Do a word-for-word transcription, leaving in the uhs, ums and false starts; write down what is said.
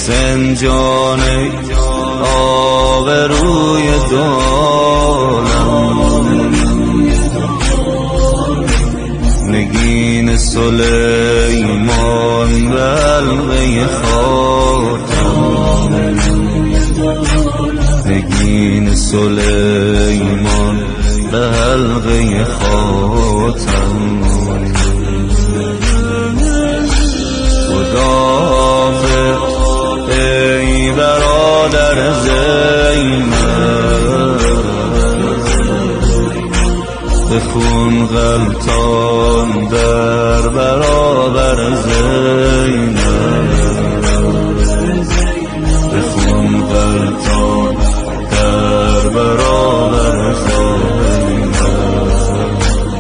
فسنجان آبروی دولم، نگین سلیمان به حلقه خاتم، نگین سلیمان به حلقه خاتم. خداحافظ ای برادر زینب، به خون غلطان در برابر زینب.